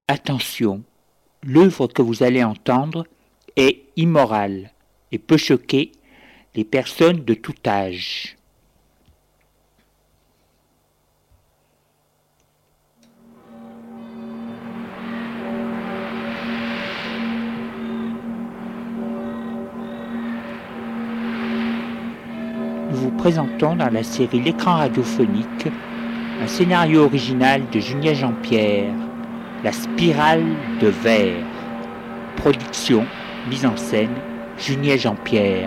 Attention, l'œuvre que vous allez entendre est immorale et peut choquer les personnes de tout âge. Nous vous présentons dans la série L'écran radiophonique un scénario original de Julien Jean-Pierre, La spirale de verre. Production, mise en scène, Julien Jean-Pierre.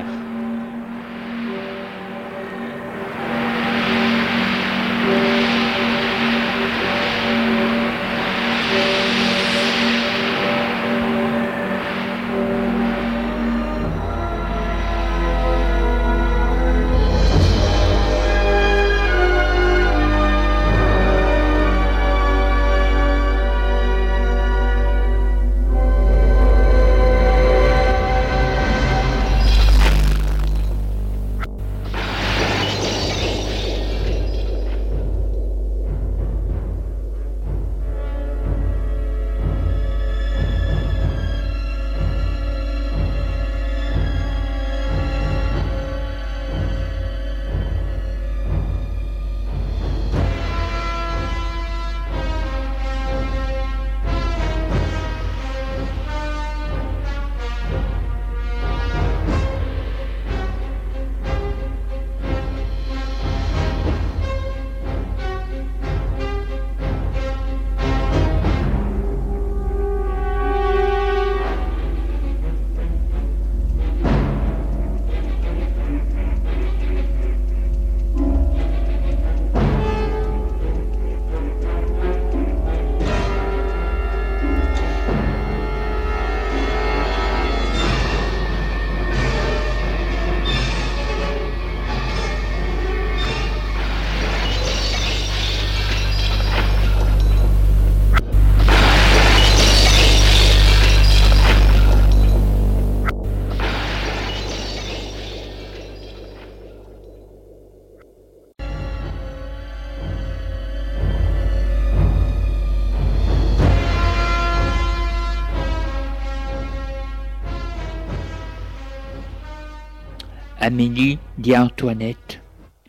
Amélie dit à Antoinette,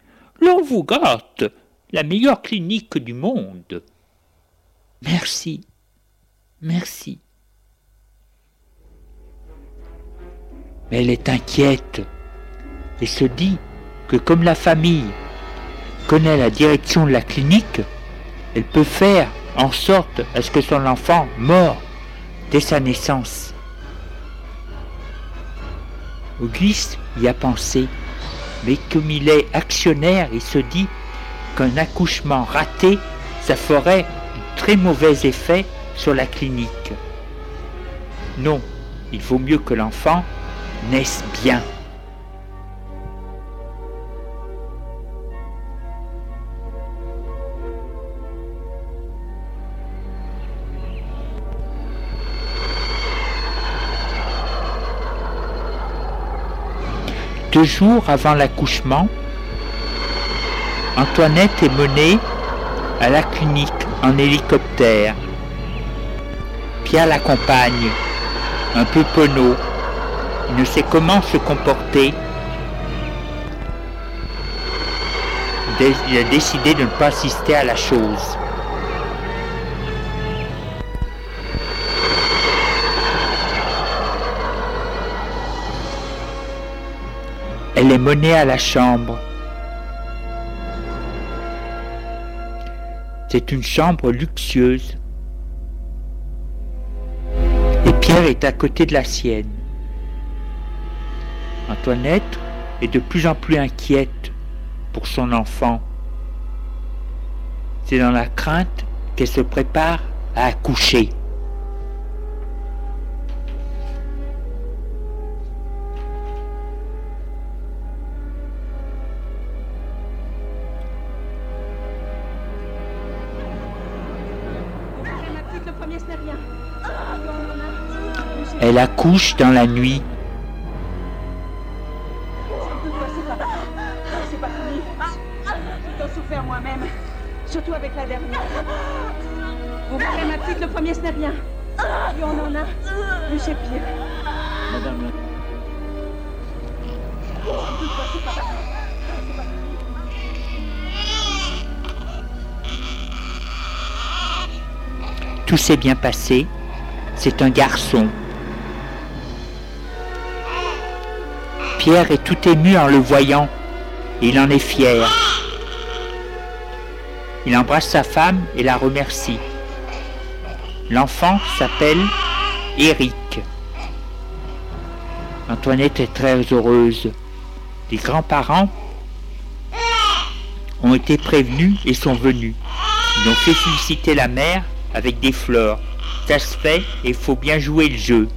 « L'on vous gâte, la meilleure clinique du monde. »« Merci, merci. » Mais elle est inquiète et se dit que comme la famille connaît la direction de la clinique, elle peut faire en sorte à ce que son enfant meure dès sa naissance. Auguste y a pensé, mais comme il est actionnaire, il se dit qu'un accouchement raté, ça ferait un très mauvais effet sur la clinique. Non, il vaut mieux que l'enfant naisse bien. Deux jours avant l'accouchement, Antoinette est menée à la clinique en hélicoptère. Pierre l'accompagne, un peu penaud. Il ne sait comment se comporter. Il a décidé de ne pas assister à la chose. Elle est menée à la chambre. C'est une chambre luxueuse. Et Pierre est à côté de la sienne. Antoinette est de plus en plus inquiète pour son enfant. C'est dans la crainte qu'elle se prépare à accoucher. Elle accouche dans la nuit. C'est pas fini. J'ai tant souffert moi-même. Surtout avec la dernière. Vous verrez ma la petite, le premier, ce n'est rien. Plus on en a, plus c'est pire. Madame. Tout s'est bien passé. C'est un garçon. Pierre est tout ému en le voyant. Il en est fier. Il embrasse sa femme et la remercie. L'enfant s'appelle Éric. Antoinette est très heureuse. Les grands-parents ont été prévenus et sont venus. Ils ont fait féliciter la mère avec des fleurs. Ça se fait et il faut bien jouer le jeu.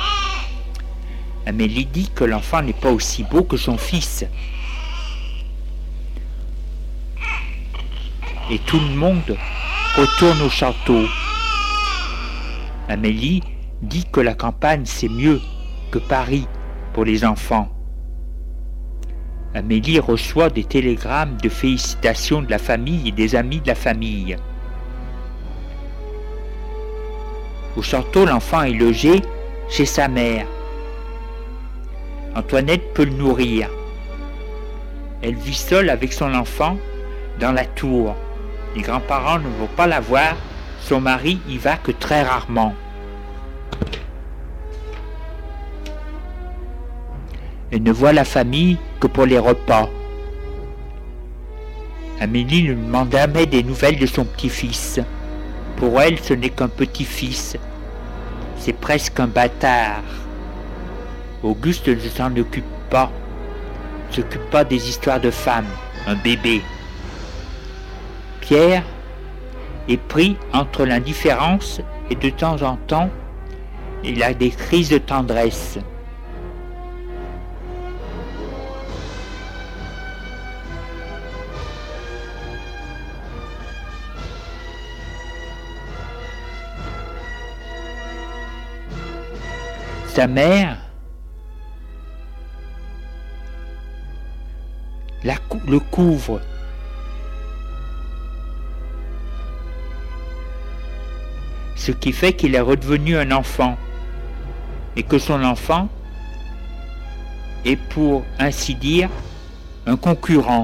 Amélie dit que l'enfant n'est pas aussi beau que son fils. Et tout le monde retourne au château. Amélie dit que la campagne c'est mieux que Paris pour les enfants. Amélie reçoit des télégrammes de félicitations de la famille et des amis de la famille. Au château, l'enfant est logé chez sa mère. Antoinette peut le nourrir. Elle vit seule avec son enfant dans la tour. Les grands-parents ne vont pas la voir. Son mari y va que très rarement. Elle ne voit la famille que pour les repas. Amélie ne demande jamais des nouvelles de son petit-fils. Pour elle, ce n'est qu'un petit-fils. C'est presque un bâtard. Auguste ne s'en occupe pas. Ne s'occupe pas des histoires de femmes. Un bébé. Pierre est pris entre l'indifférence et de temps en temps, il a des crises de tendresse. Sa mère le couvre. Ce qui fait qu'il est redevenu un enfant et que son enfant est, pour ainsi dire, un concurrent.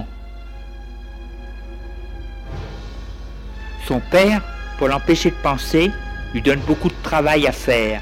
Son père, pour l'empêcher de penser, lui donne beaucoup de travail à faire.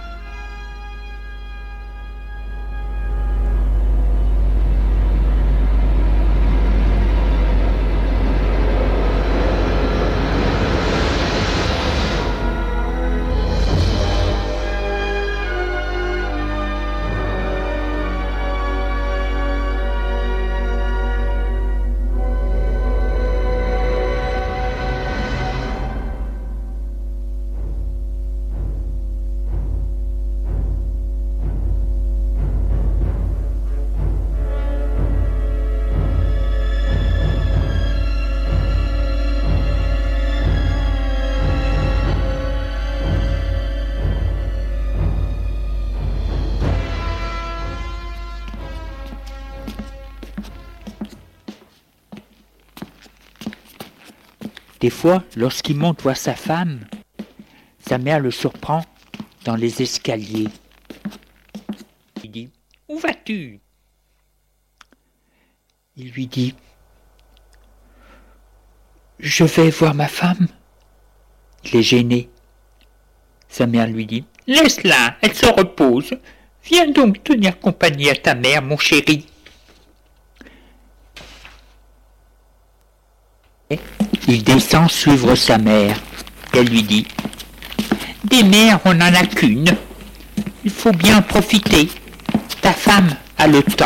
Des fois, lorsqu'il monte voir sa femme, sa mère le surprend dans les escaliers. Il dit « Où vas-tu » Il lui dit « Je vais voir ma femme ». Il est gêné. Sa mère lui dit « Laisse-la, elle se repose. Viens donc tenir compagnie à ta mère, mon chéri. » Il descend suivre sa mère. Elle lui dit « Des mères, on n'en a qu'une. Il faut bien en profiter. Ta femme a le temps. »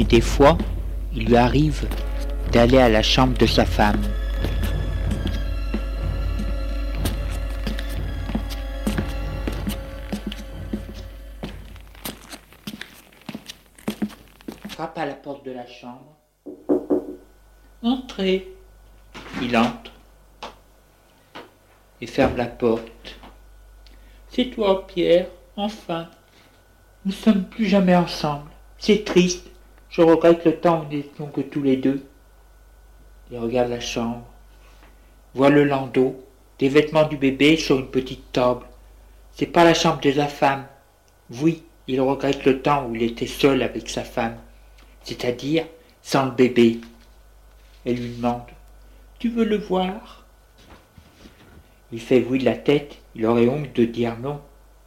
des fois, il lui arrive d'aller à la chambre de sa femme. Frappe à la porte de la chambre. Entrez. Il entre et ferme la porte. C'est toi, Pierre, enfin. Nous sommes plus jamais ensemble. C'est triste. Je regrette le temps où nous n'étions que tous les deux. Il regarde la chambre. Voit le landau, des vêtements du bébé sur une petite table. C'est pas la chambre de sa femme. Oui, il regrette le temps où il était seul avec sa femme, c'est-à-dire sans le bébé. Elle lui demande « Tu veux le voir ?» Il fait oui de la tête, il aurait honte de dire non.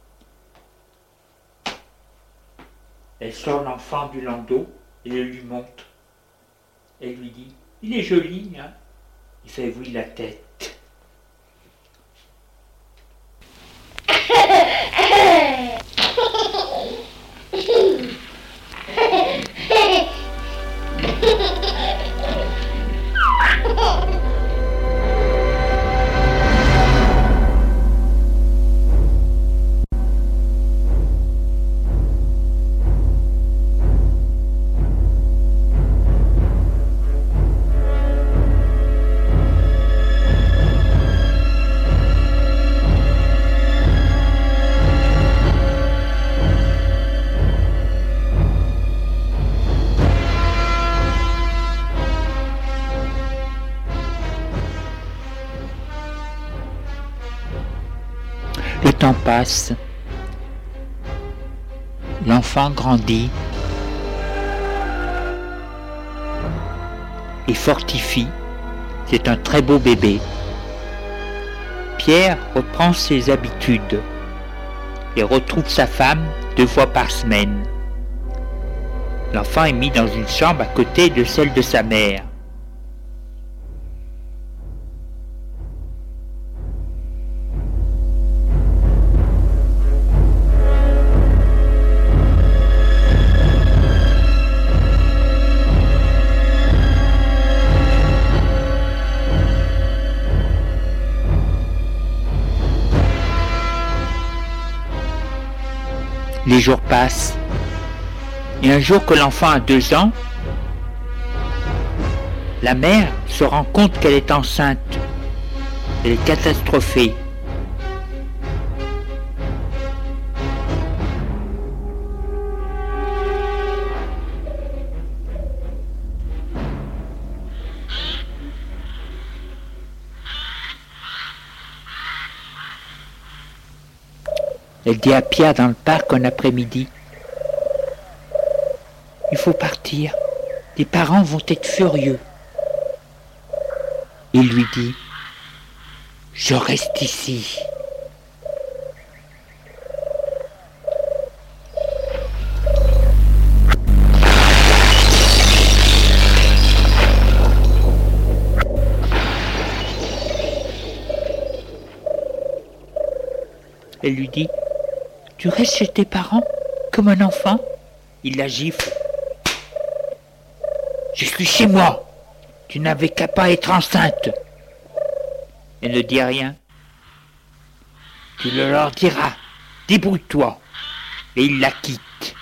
Elle sort l'enfant du landau et le lui montre. Elle lui dit « Il est joli, hein ?» Il fait oui de la tête. Le temps passe, l'enfant grandit et fortifie, c'est un très beau bébé. Pierre reprend ses habitudes et retrouve sa femme 2 fois par semaine. L'enfant est mis dans une chambre à côté de celle de sa mère. Les jours passent, et un jour que l'enfant a 2 ans, la mère se rend compte qu'elle est enceinte. Elle est catastrophée. Elle dit à Pierre dans le parc un après-midi « Il faut partir, les parents vont être furieux. » Il lui dit « Je reste ici. » Elle lui dit « Tu restes chez tes parents comme un enfant ?» Il la gifle. « Je suis chez moi. Tu n'avais qu'à pas être enceinte. » Elle ne dit rien. « Tu le leur diras. Débrouille-toi. » Et il la quitte.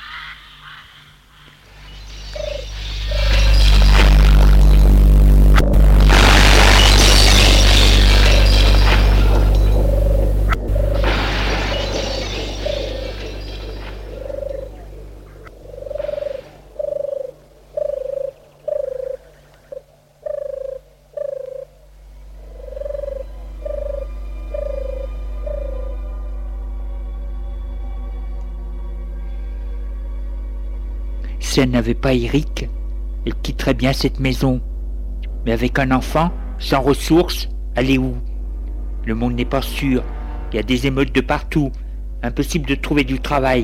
Si elle n'avait pas Eric, elle quitterait bien cette maison. Mais avec un enfant, sans ressources, aller où? Le monde n'est pas sûr. Il y a des émeutes de partout. Impossible de trouver du travail.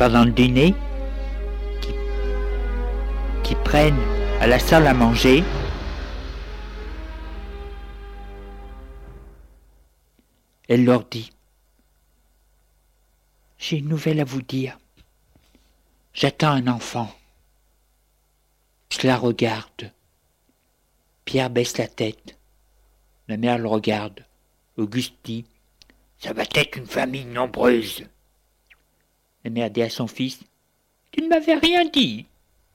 pendant le dîner, qui prennent à la salle à manger. Elle leur dit: j'ai une nouvelle à vous dire. J'attends un enfant. Je la regarde. Pierre baisse la tête. La mère le regarde. Auguste dit: ça va être une famille nombreuse. La mère dit à son fils: tu ne m'avais rien dit.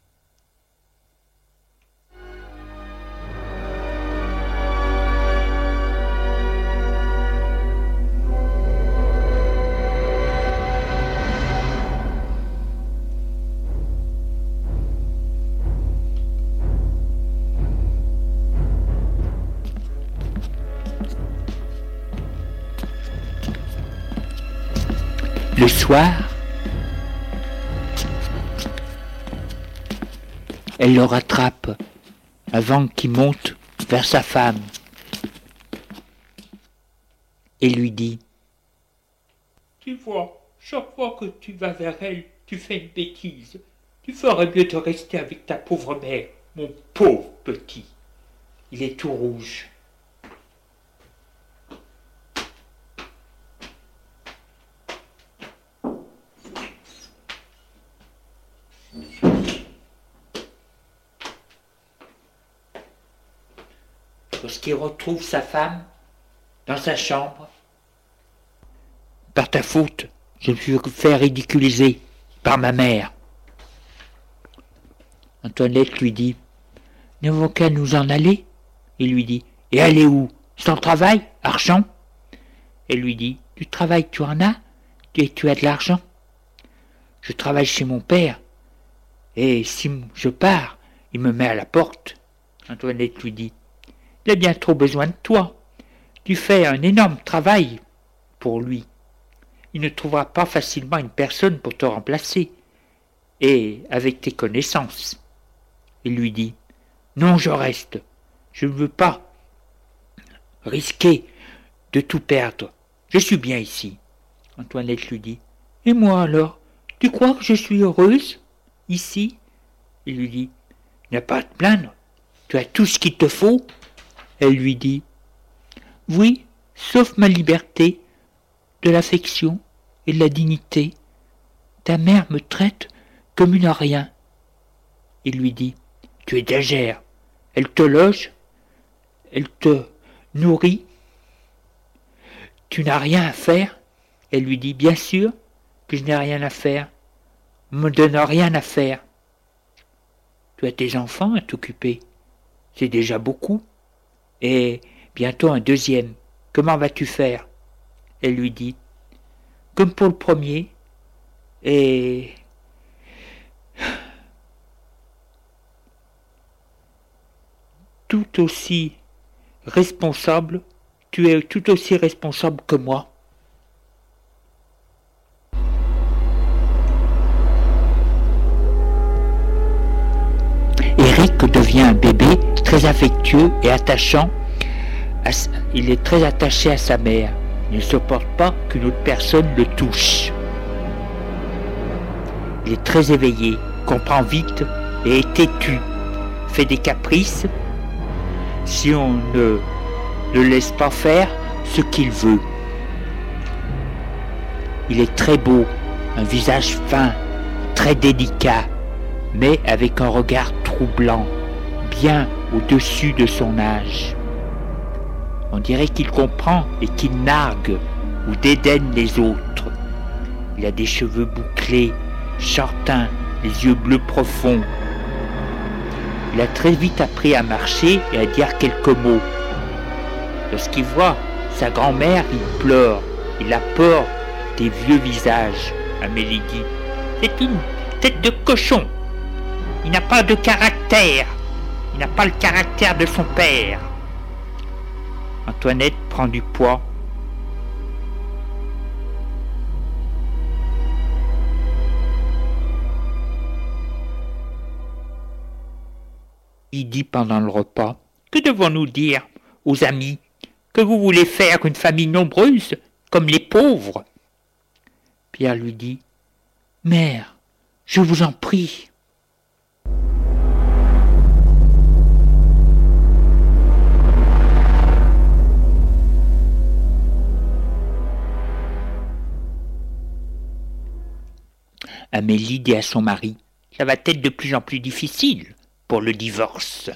Le soir, elle le rattrape avant qu'il monte vers sa femme et lui dit: tu vois, chaque fois que tu vas vers elle, tu fais une bêtise. Tu ferais mieux de rester avec ta pauvre mère, mon pauvre petit. Il est tout rouge. Lorsqu'il retrouve sa femme dans sa chambre: par ta faute, je me suis fait ridiculiser par ma mère. Antoinette lui dit: n'avons qu'à nous en aller. Il lui dit: et aller où? Sans travail, argent? Elle lui dit: du travail tu en as, et tu as de l'argent. Je travaille chez mon père, et si je pars, il me met à la porte. Antoinette lui dit: il a bien trop besoin de toi. Tu fais un énorme travail pour lui. Il ne trouvera pas facilement une personne pour te remplacer. Et avec tes connaissances. Il lui dit: non, je reste. Je ne veux pas risquer de tout perdre. Je suis bien ici. Antoinette lui dit: et moi alors? Tu crois que je suis heureuse ici? Il lui dit: n'as pas à te plaindre. Tu as tout ce qu'il te faut. Elle lui dit: oui, sauf ma liberté, de l'affection et de la dignité. Ta mère me traite comme une rien. Il lui dit: tu es étagère. Elle te loge, elle te nourrit. Tu n'as rien à faire. Elle lui dit: bien sûr que je n'ai rien à faire. On me donne rien à faire. Tu as tes enfants à t'occuper. C'est déjà beaucoup. Et bientôt un deuxième. Comment vas-tu faire? Elle lui dit: comme pour le premier. Et tout aussi responsable, tu es tout aussi responsable que moi. Eric devient un bébé très affectueux et attachant. Il est très attaché à sa mère. Il ne supporte pas qu'une autre personne le touche. Il est très éveillé, comprend vite et est têtu, fait des caprices si on ne le laisse pas faire ce qu'il veut. Il est très beau, un visage fin, très délicat, mais avec un regard troublant, bien au-dessus de son âge. On dirait qu'il comprend et qu'il nargue ou dédaigne les autres. Il a des cheveux bouclés, châtains, les yeux bleus profonds. Il a très vite appris à marcher et à dire quelques mots. Lorsqu'il voit sa grand-mère, il pleure. Il a peur des vieux visages. Amélie dit: c'est une tête de cochon. Il n'a pas de caractère. Il n'a pas le caractère de son père. Antoinette prend du poids. Il dit pendant le repas: que devons-nous dire aux amis? Que vous voulez faire une famille nombreuse, comme les pauvres? Pierre lui dit: Mère, je vous en prie. Amélie dit à son mari, ça va être de plus en plus difficile pour le divorce.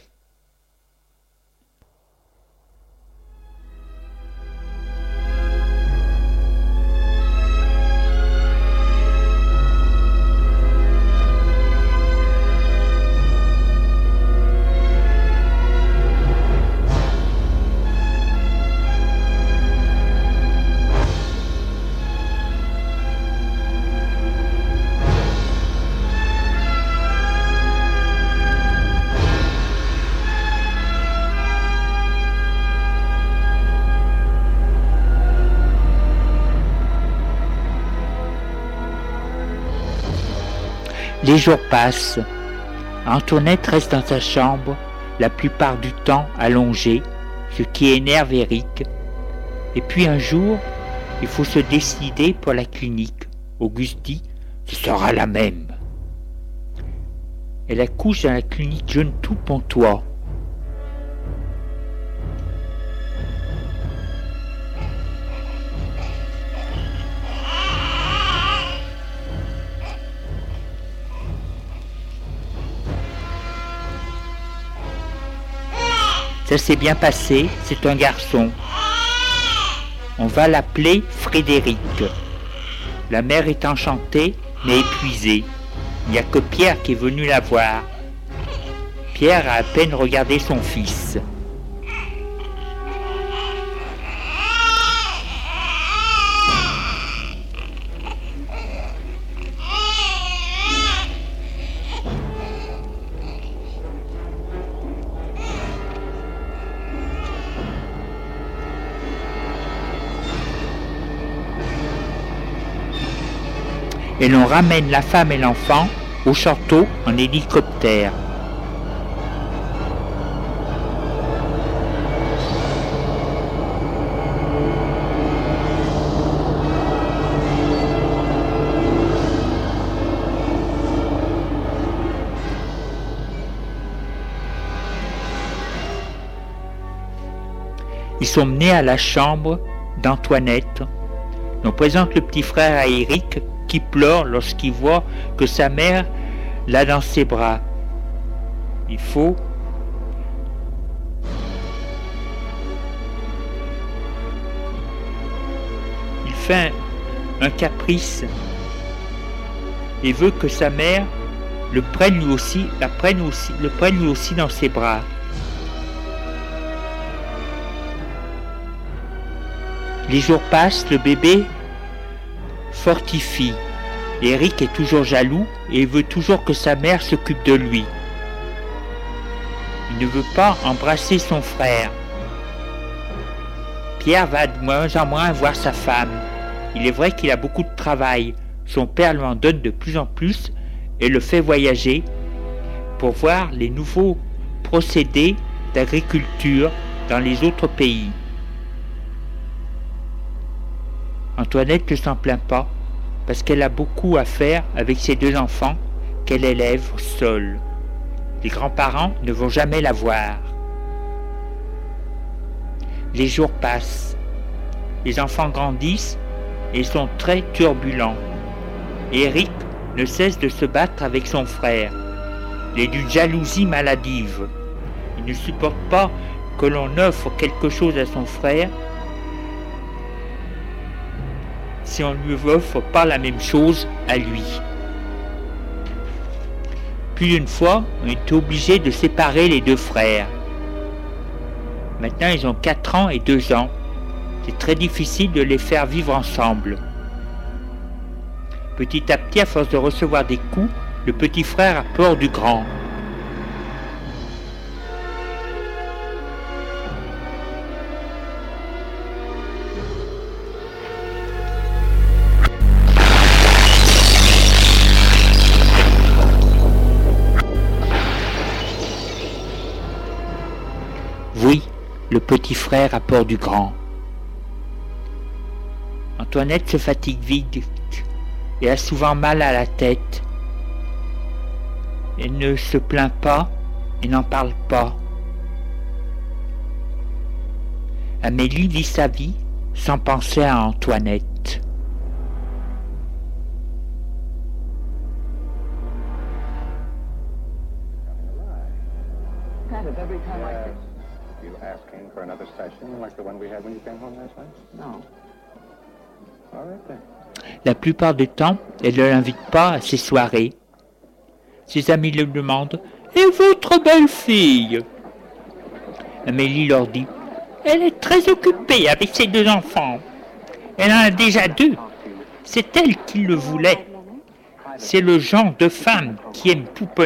Les jours passent. Antoinette reste dans sa chambre, la plupart du temps allongée, ce qui énerve Éric. Et puis un jour, il faut se décider pour la clinique. Auguste dit, ce sera la même. Elle accouche dans la clinique Jeune-Tout-Pontois. Ça s'est bien passé, c'est un garçon. On va l'appeler Frédéric. La mère est enchantée, mais épuisée. Il n'y a que Pierre qui est venu la voir. Pierre a à peine regardé son fils. Et l'on ramène la femme et l'enfant au château en hélicoptère. Ils sont menés à la chambre d'Antoinette. On présente le petit frère à Éric, qui pleure lorsqu'il voit que sa mère l'a dans ses bras. Il fait un caprice et veut que sa mère le prenne lui aussi dans ses bras. Les jours passent, le bébé fortifie. Éric est toujours jaloux et veut toujours que sa mère s'occupe de lui. Il ne veut pas embrasser son frère. Pierre va de moins en moins voir sa femme. Il est vrai qu'il a beaucoup de travail. Son père lui en donne de plus en plus et le fait voyager pour voir les nouveaux procédés d'agriculture dans les autres pays. Antoinette ne s'en plaint pas, parce qu'elle a beaucoup à faire avec ses deux enfants qu'elle élève seule. Les grands-parents ne vont jamais la voir. Les jours passent. Les enfants grandissent et sont très turbulents. Éric ne cesse de se battre avec son frère. Il est d'une jalousie maladive. Il ne supporte pas que l'on offre quelque chose à son frère si on ne lui offre pas la même chose à lui. Plus d'une fois, on est obligé de séparer les deux frères. Maintenant, ils ont 4 ans et 2 ans. C'est très difficile de les faire vivre ensemble. Petit à petit, à force de recevoir des coups, le petit frère a peur du grand. Oui, le petit frère a peur du grand. Antoinette se fatigue vite. et a souvent mal à la tête. Elle ne se plaint pas et n'en parle pas. Amélie vit sa vie sans penser à Antoinette. La plupart du temps, elle ne l'invite pas à ses soirées. Ses amis lui demandent « Et votre belle-fille ?» Amélie leur dit « Elle est très occupée avec ses 2 enfants. Elle en a déjà 2. C'est elle qui le voulait. C'est le genre de femme qui aime pouponner. »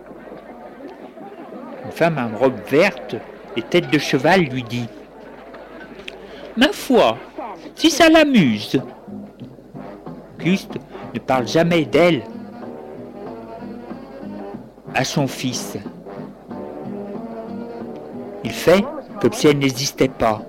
Une femme en robe verte et tête de cheval lui dit « Ma foi, si ça l'amuse. » Auguste ne parle jamais d'elle à son fils. Il fait comme si elle n'existait pas.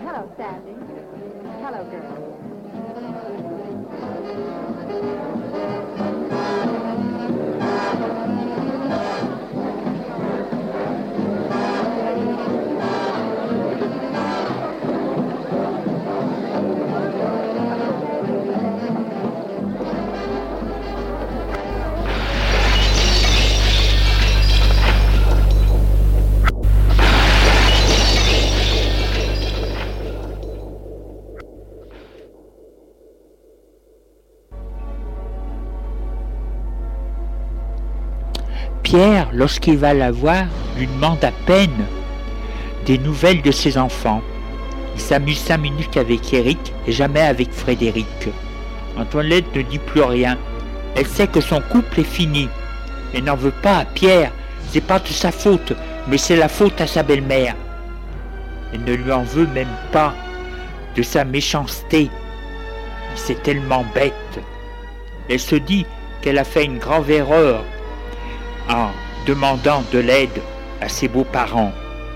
Pierre, lorsqu'il va la voir, lui demande à peine des nouvelles de ses enfants. Il s'amuse 5 minutes avec Éric et jamais avec Frédéric. Antoinette ne dit plus rien. Elle sait que son couple est fini. Elle n'en veut pas à Pierre. C'est pas de sa faute, mais c'est la faute à sa belle-mère. Elle ne lui en veut même pas de sa méchanceté. C'est tellement bête. Elle se dit qu'elle a fait une grave erreur en demandant de l'aide à ses beaux-parents.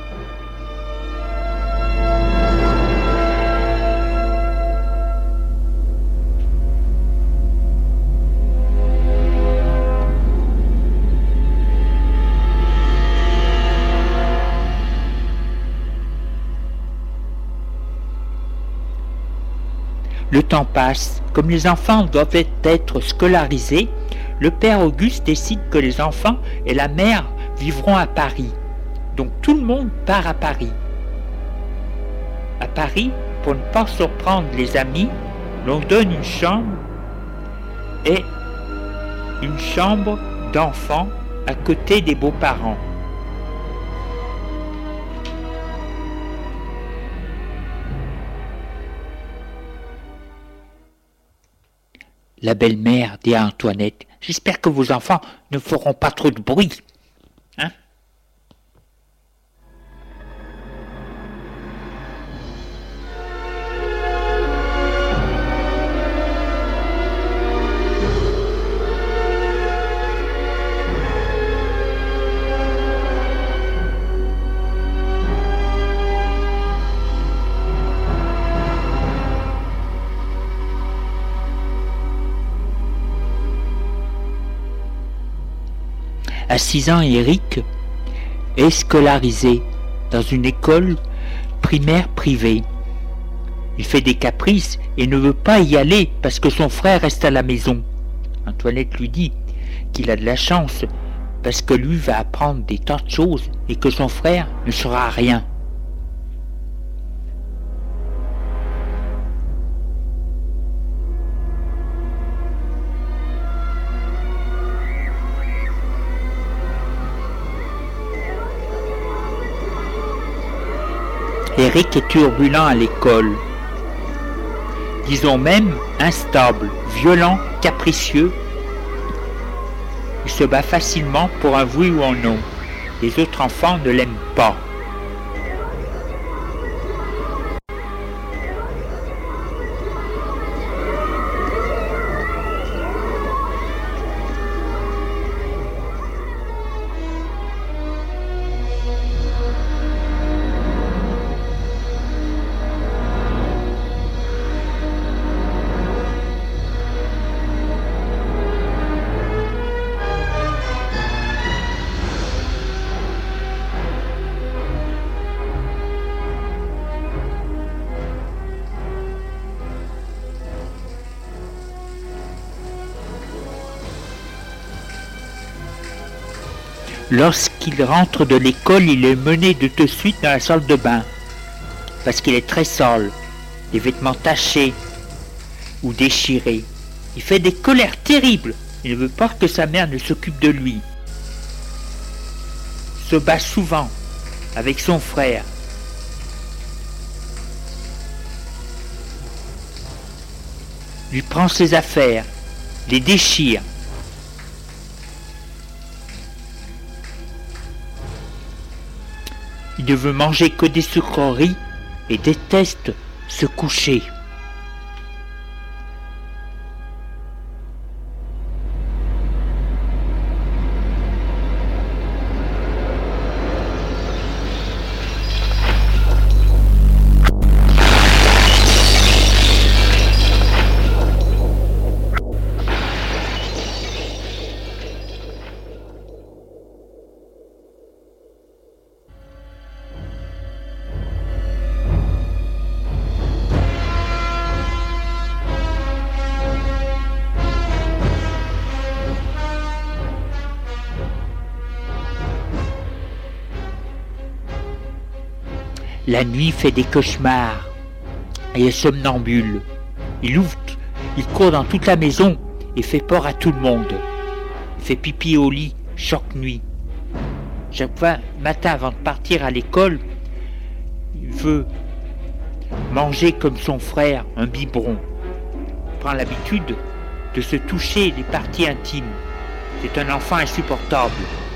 Le temps passe. Comme les enfants doivent être scolarisés, le père Auguste décide que les enfants et la mère vivront à Paris. Donc tout le monde part à Paris. À Paris, pour ne pas surprendre les amis, l'on donne une chambre et une chambre d'enfants à côté des beaux-parents. La belle-mère dit à Antoinette « J'espère que vos enfants ne feront pas trop de bruit. » Hein ? À 6 ans, Éric est scolarisé dans une école primaire privée. Il fait des caprices et ne veut pas y aller parce que son frère reste à la maison. Antoinette lui dit qu'il a de la chance parce que lui va apprendre des tas de choses et que son frère ne saura rien. Éric est turbulent à l'école, disons même instable, violent, capricieux. Il se bat facilement pour un oui ou un non. Les autres enfants ne l'aiment pas. Lorsqu'il rentre de l'école, il est mené de suite dans la salle de bain, parce qu'il est très sale, les vêtements tachés ou déchirés. Il fait des colères terribles. Il ne veut pas que sa mère ne s'occupe de lui. Il se bat souvent avec son frère. Il prend ses affaires, les déchire. Il ne veut manger que des sucreries et déteste se coucher. La nuit fait des cauchemars et est somnambule. Il court dans toute la maison et fait peur à tout le monde. Il fait pipi au lit chaque nuit. Chaque matin avant de partir à l'école, il veut manger comme son frère un biberon. Il prend l'habitude de se toucher les parties intimes. C'est un enfant insupportable.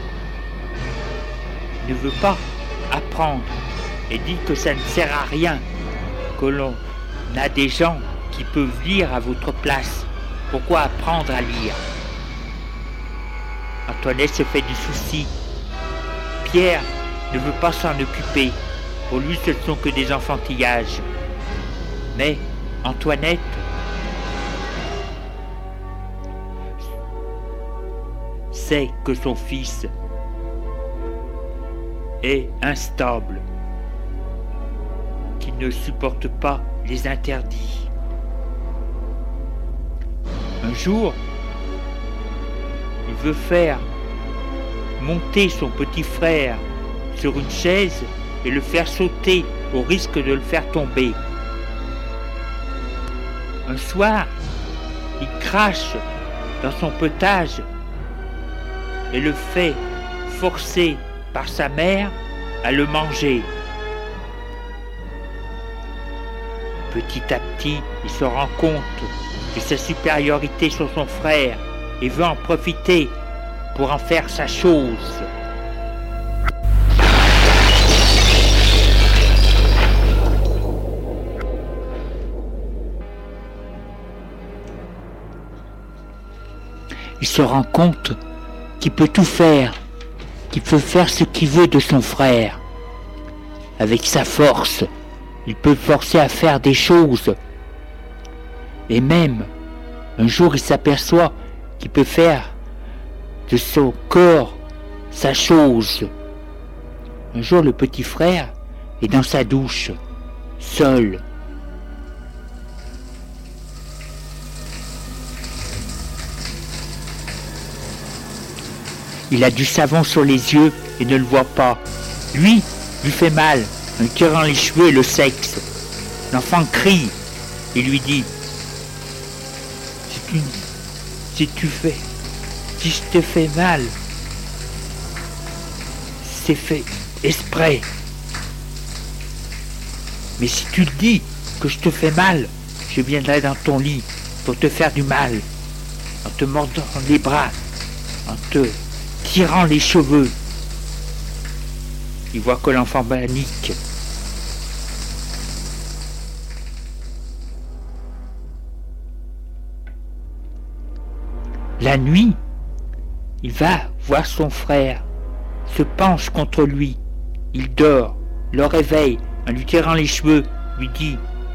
Il ne veut pas apprendre et dit que ça ne sert à rien, que l'on a des gens qui peuvent lire à votre place. Pourquoi apprendre à lire? Antoinette se fait du souci. Pierre ne veut pas s'en occuper. Pour lui, ce ne sont que des enfantillages. Mais Antoinette sait que son fils est instable, qu'il ne supporte pas les interdits. Un jour, il veut faire monter son petit frère sur une chaise et le faire sauter au risque de le faire tomber. Un soir, il crache dans son potage et le fait forcer par sa mère à le manger. Petit à petit, il se rend compte de sa supériorité sur son frère et veut en profiter pour en faire sa chose. Il se rend compte qu'il peut tout faire, qu'il peut faire ce qu'il veut de son frère. Avec sa force, il peut le forcer à faire des choses. Et même, un jour, il s'aperçoit qu'il peut faire de son corps sa chose. Un jour, le petit frère est dans sa douche, seul. Il a du savon sur les yeux et ne le voit pas. Lui fait mal, en lui tirant les cheveux et le sexe. L'enfant crie et lui dit: si je te fais mal, c'est fait exprès. Mais si tu le dis que je te fais mal, je viendrai dans ton lit pour te faire du mal, en te mordant les bras, en te tirant les cheveux. Il voit que l'enfant panique. La nuit, il va voir son frère, se penche contre lui. Il dort, le réveille en lui tirant les cheveux, lui dit: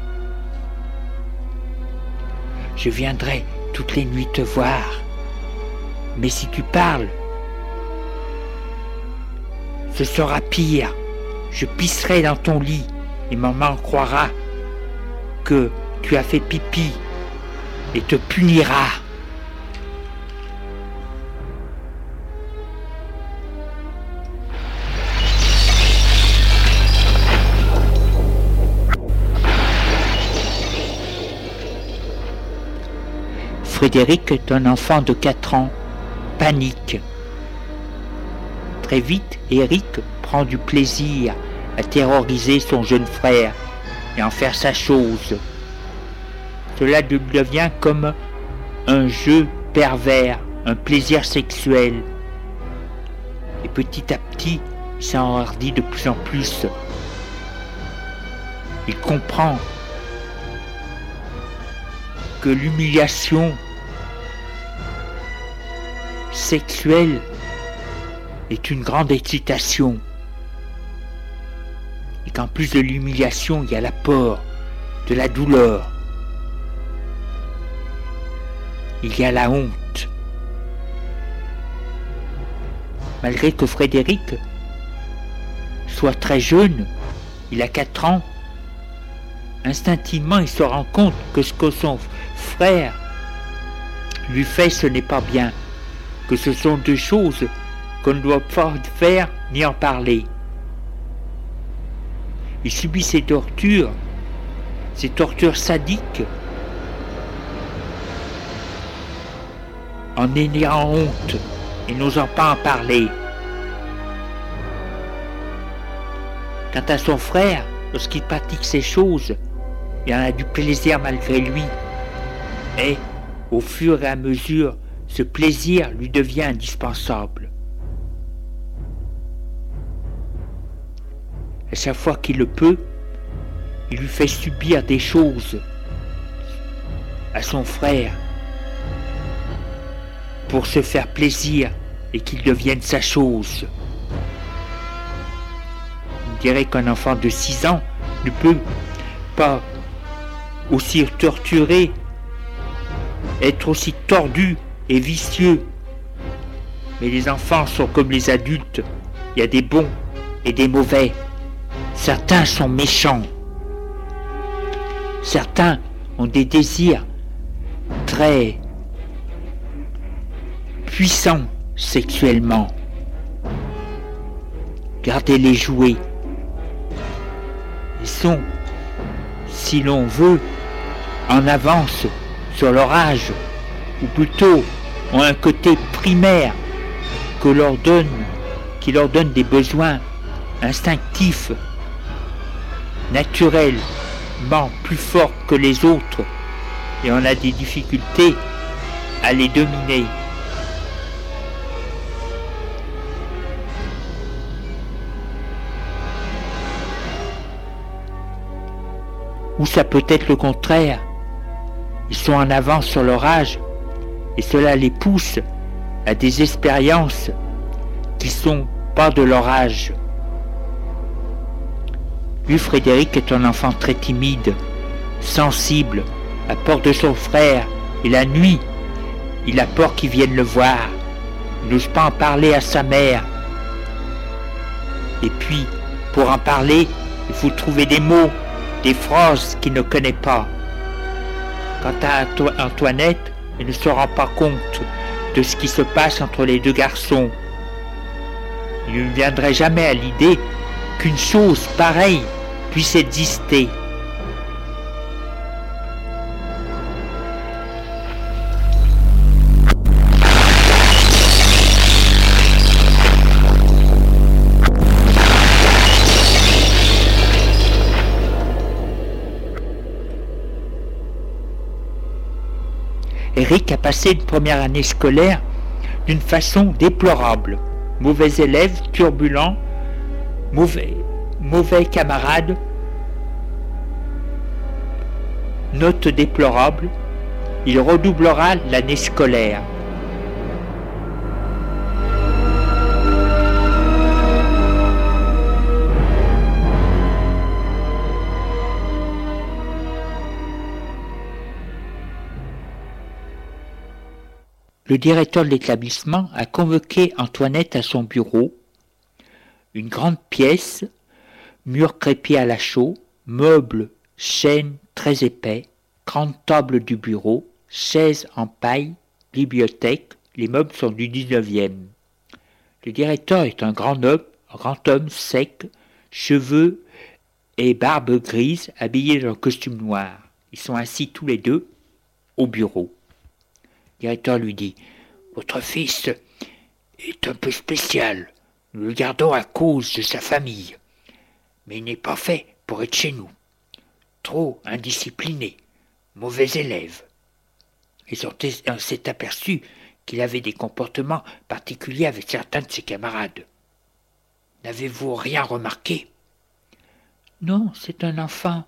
je viendrai toutes les nuits te voir, mais si tu parles, ce sera pire. Je pisserai dans ton lit et maman croira que tu as fait pipi et te punira. Frédéric est un enfant de 4 ans, panique. Très vite, Eric prend du plaisir à terroriser son jeune frère et en faire sa chose. Cela devient comme un jeu pervers, un plaisir sexuel. Et petit à petit, il s'enhardit de plus en plus. Il comprend que l'humiliation sexuelle est une grande excitation. Et qu'en plus de l'humiliation, il y a la peur, de la douleur. Il y a la honte. Malgré que Frédéric soit très jeune, il a 4 ans, instinctivement il se rend compte que ce que son frère lui fait, ce n'est pas bien, que ce sont deux choses qu'on ne doit pas faire ni en parler. Il subit ces tortures sadiques, en ayant honte et n'osant pas en parler. Quant à son frère, lorsqu'il pratique ces choses, il en a du plaisir malgré lui. Et, au fur et à mesure, ce plaisir lui devient indispensable. À chaque fois qu'il le peut, il lui fait subir des choses à son frère pour se faire plaisir et qu'il devienne sa chose. On dirait qu'un enfant de 6 ans ne peut pas aussi torturé, être aussi tordu et vicieux. Mais les enfants sont comme les adultes, il y a des bons et des mauvais. Certains sont méchants. Certains ont des désirs très puissants sexuellement. Regardez-les jouer. Ils sont, si l'on veut, en avance sur leur âge, ou plutôt ont un côté primaire qui leur donne des besoins instinctifs, naturellement plus forts que les autres, et on a des difficultés à les dominer. Ou ça peut être le contraire. Ils sont en avance sur leur âge et cela les pousse à des expériences qui sont pas de leur âge. Lui, Frédéric, est un enfant très timide, sensible, à peur de son frère, et la nuit, il a peur qu'ils viennent le voir. Il n'ose pas en parler à sa mère. Et puis, pour en parler, il faut trouver des mots, des phrases qu'il ne connaît pas. Quant à Antoinette, elle ne se rend pas compte de ce qui se passe entre les deux garçons. Il ne lui viendrait jamais à l'idée qu'une chose pareille puisse exister. Eric a passé une première année scolaire d'une façon déplorable. Mauvais élève, turbulent, mauvais camarade, note déplorable. Il redoublera l'année scolaire. Le directeur de l'établissement a convoqué Antoinette à son bureau. Une grande pièce, mur crépus à la chaux, meubles, chêne très épais, grande table du bureau, chaises en paille, bibliothèque, les meubles sont du 19e. Le directeur est un grand homme sec, cheveux et barbe grise, habillé dans un costume noir. Ils sont assis tous les deux au bureau. Le directeur lui dit « Votre fils est un peu spécial. Nous le gardons à cause de sa famille. Mais il n'est pas fait pour être chez nous. Trop indiscipliné, mauvais élève. » Et on s'est aperçu qu'il avait des comportements particuliers avec certains de ses camarades. N'avez-vous rien remarqué? Non, c'est un enfant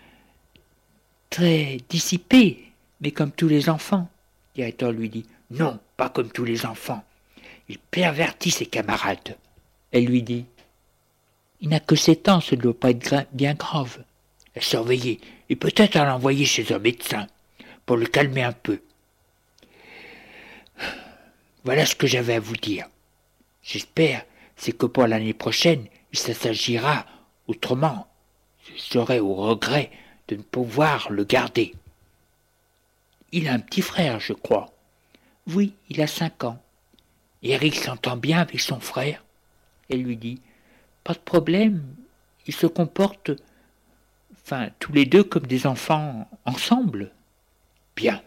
très dissipé, mais comme tous les enfants. Le directeur lui dit, non, pas comme tous les enfants. Il pervertit ses camarades. Elle lui dit, il n'a que 7 ans, ça ne doit pas être bien grave. À surveiller, et peut-être à l'envoyer chez un médecin, pour le calmer un peu. Voilà ce que j'avais à vous dire. J'espère, c'est que pour l'année prochaine, il s'agira autrement. Je serais au regret de ne pouvoir le garder. Il a un petit frère, je crois. Oui, il a 5 ans. Eric s'entend bien avec son frère. Elle lui dit, pas de problème, ils se comportent, tous les deux comme des enfants ensemble. Bien.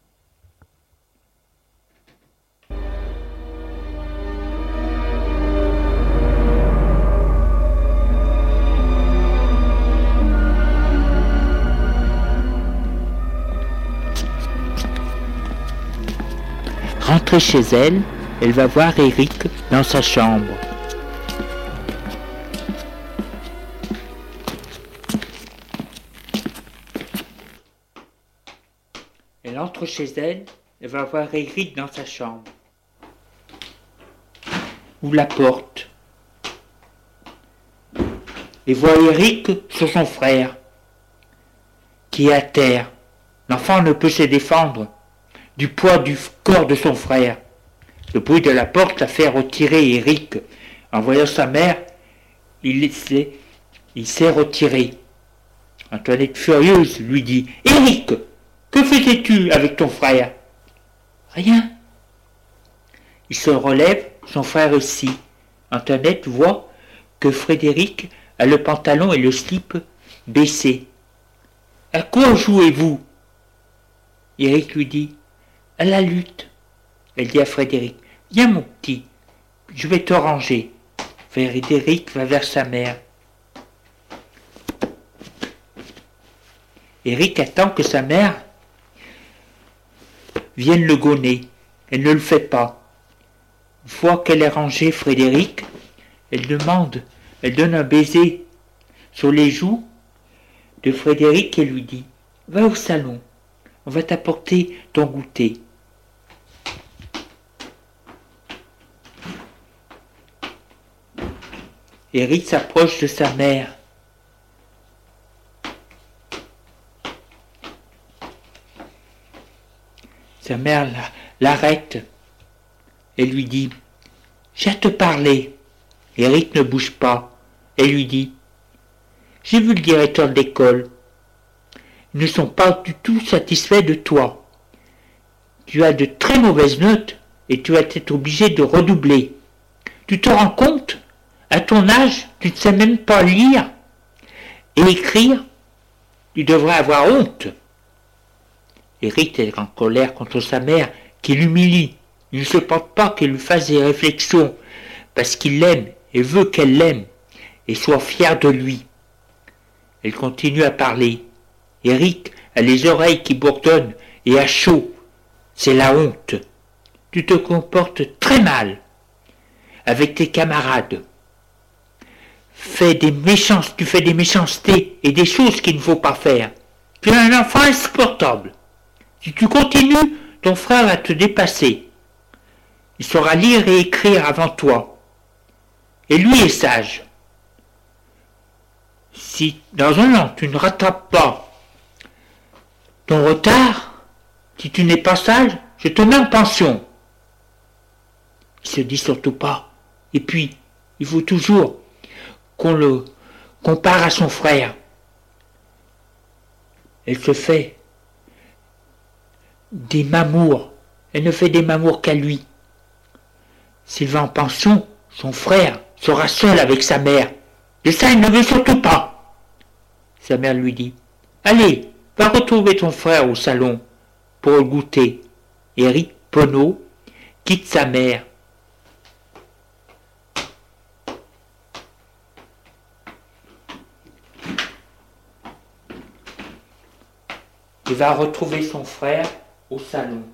Rentrée chez elle, elle va voir Eric dans sa chambre. Elle entre chez elle, elle va voir Eric dans sa chambre. Ouvre la porte. Et voit Eric sur son frère, qui est à terre. L'enfant ne peut se défendre du poids du corps de son frère. Le bruit de la porte l'a fait retirer Eric. En voyant sa mère, il s'est retiré. Antoinette, furieuse, lui dit « Eric, que faisais-tu avec ton frère ?»« Rien. » Il se relève, son frère aussi. Antoinette voit que Frédéric a le pantalon et le slip baissés. « À quoi jouez-vous ?» Eric lui dit « À la lutte. » Elle dit à Frédéric « Viens mon petit, je vais te ranger. » Frédéric va vers sa mère. Eric attend que sa mère vienne le gonner. Elle ne le fait pas. Une fois qu'elle est rangée Frédéric, elle donne un baiser sur les joues de Frédéric et lui dit « Va au salon, on va t'apporter ton goûter. » Eric s'approche de sa mère. Sa mère l'arrête et lui dit « J'ai à te parler. » Eric ne bouge pas. Elle lui dit « J'ai vu le directeur de l'école. Ils ne sont pas du tout satisfaits de toi. Tu as de très mauvaises notes et tu vas être obligé de redoubler. Tu te rends compte ? À ton âge, tu ne sais même pas lire et écrire. Tu devrais avoir honte. » Eric est en colère contre sa mère qui l'humilie. Il ne supporte pas qu'elle lui fasse des réflexions parce qu'il l'aime et veut qu'elle l'aime et soit fière de lui. Elle continue à parler. Eric a les oreilles qui bourdonnent et a chaud. C'est la honte. Tu te comportes très mal avec tes camarades. Tu fais des méchancetés et des choses qu'il ne faut pas faire. Tu es un enfant insupportable. Si tu continues, ton frère va te dépasser. Il saura lire et écrire avant toi. Et lui est sage. Si dans un an tu ne rattrapes pas ton retard, si tu n'es pas sage, je te mets en pension. Il se dit surtout pas. Et puis, il faut toujours qu'on le compare à son frère. Elle se fait des mamours. Elle ne fait des mamours qu'à lui. S'il va en pension, son frère sera seul avec sa mère. Et ça, il ne veut surtout pas. Sa mère lui dit, « Allez, va retrouver ton frère au salon pour le goûter. Éric Pono quitte sa mère. Il va retrouver son frère au salon.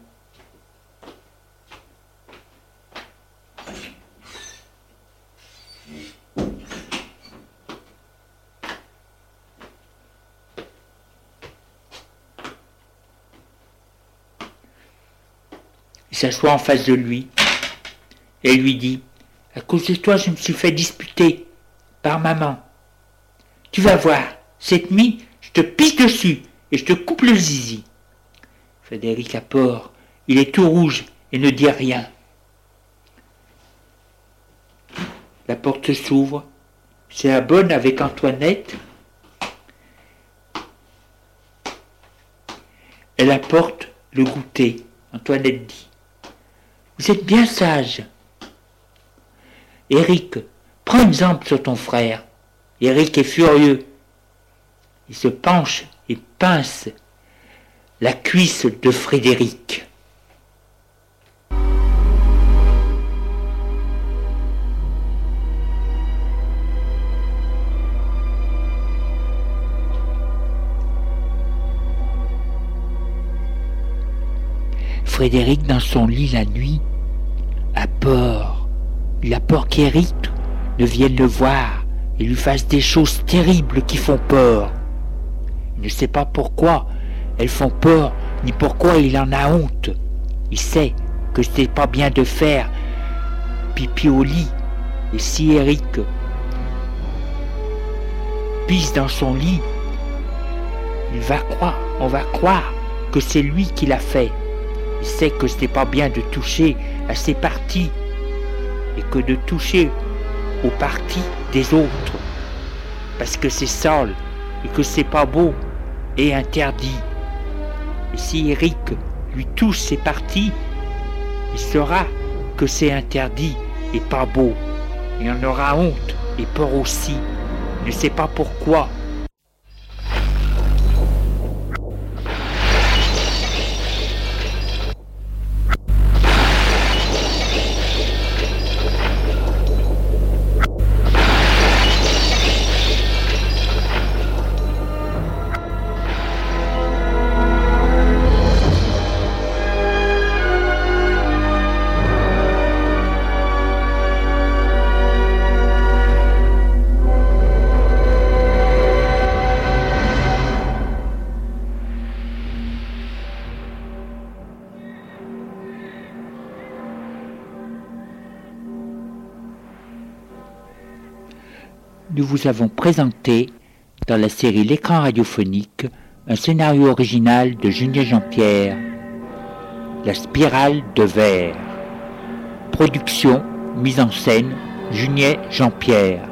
Il s'assoit en face de lui et lui dit « À cause de toi, je me suis fait disputer par maman. Tu vas voir, cette nuit, je te pisse dessus et je te coupe le zizi. » Frédéric a peur, il est tout rouge et ne dit rien. La porte s'ouvre, c'est la bonne avec Antoinette. Elle apporte le goûter. Antoinette dit « Vous êtes bien sage. Éric, prends exemple sur ton frère. » Éric est furieux. Il se penche et pince la cuisse de Frédéric. Frédéric, dans son lit la nuit, a peur. Il a peur qu'Éric ne vienne le voir et lui fasse des choses terribles qui font peur. Il ne sait pas pourquoi elles font peur, ni pourquoi il en a honte. Il sait que ce n'est pas bien de faire pipi au lit. Et si Éric pisse dans son lit, on va croire que c'est lui qui l'a fait. Il sait que ce n'est pas bien de toucher à ses parties et que de toucher aux parties des autres parce que c'est sale et que c'est pas beau et interdit. Et si Éric lui touche ses parties, il saura que c'est interdit et pas beau. Il en aura honte et peur aussi. Il ne sait pas pourquoi. Nous vous avons présenté, dans la série L'écran radiophonique, un scénario original de Julien Jean-Pierre, La spirale de verre. Production, mise en scène, Julien Jean-Pierre.